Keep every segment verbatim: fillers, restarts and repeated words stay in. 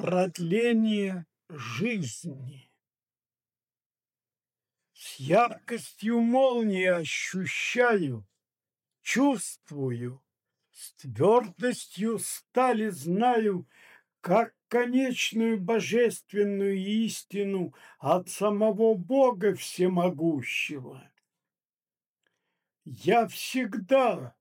Продление жизни. С яркостью молнии ощущаю, чувствую, с твердостью стали знаю, как конечную божественную истину от самого Бога Всемогущего. Я всегда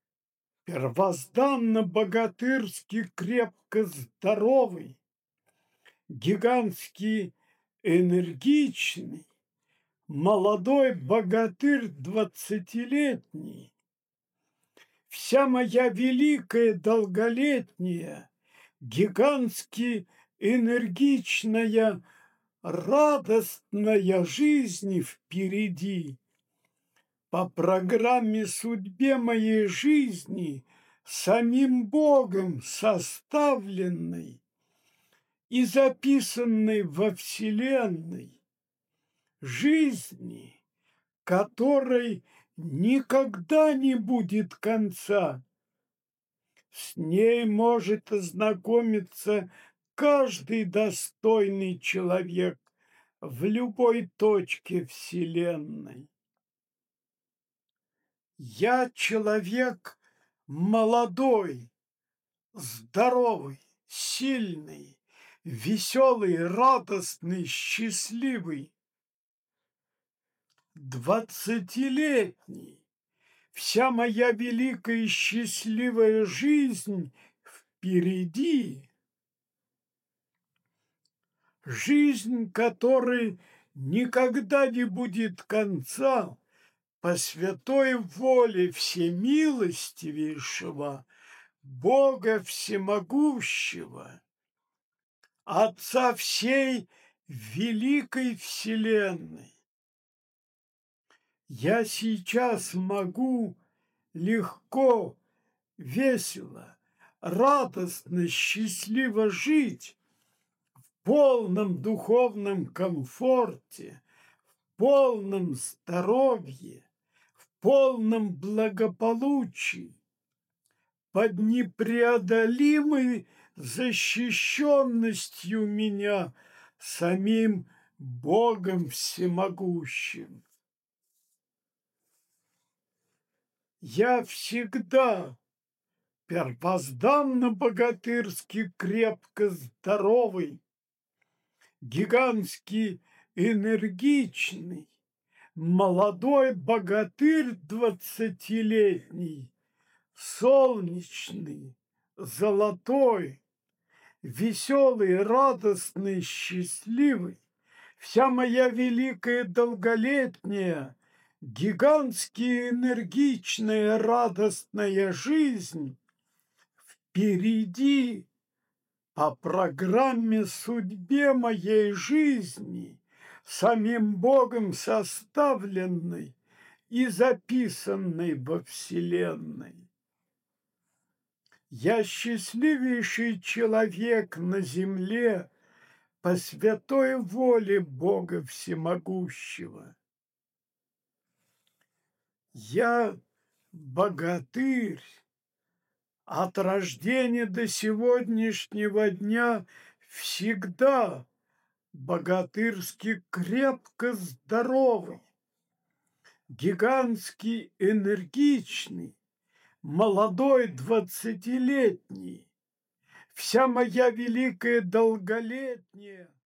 первозданно-богатырски крепко здоровый, гигантский энергичный, молодой богатырь двадцатилетний. Вся моя великая долголетняя, гигантски энергичная, радостная жизнь впереди. По программе судьбе моей жизни самим Богом составленной и записанной во Вселенной, жизни, которой никогда не будет конца. С ней может ознакомиться каждый достойный человек в любой точке Вселенной. Я человек молодой, здоровый, сильный, веселый, радостный, счастливый, двадцатилетний. Вся моя великая и счастливая жизнь впереди. Жизнь, которой никогда не будет конца, по святой воле всемилостивейшего Бога Всемогущего, Отца всей великой Вселенной. Я сейчас могу легко, весело, радостно, счастливо жить в полном духовном комфорте, в полном здоровье, в полном благополучии, под непреодолимой защищенностью меня самим Богом Всемогущим. Я всегда первозданно-богатырски крепко здоровый, гигантски энергичный, молодой богатырь двадцатилетний, солнечный, золотой, веселый, радостный, счастливый. Вся моя великая долголетняя, гигантски энергичная, радостная жизнь впереди, по программе судьбе моей жизни, самим Богом составленной и записанной во Вселенной. Я счастливейший человек на земле по святой воле Бога Всемогущего. Я богатырь, от рождения до сегодняшнего дня всегда богатырски крепко здоровый, гигантски энергичный, молодой двадцатилетний. Вся моя великая долголетняя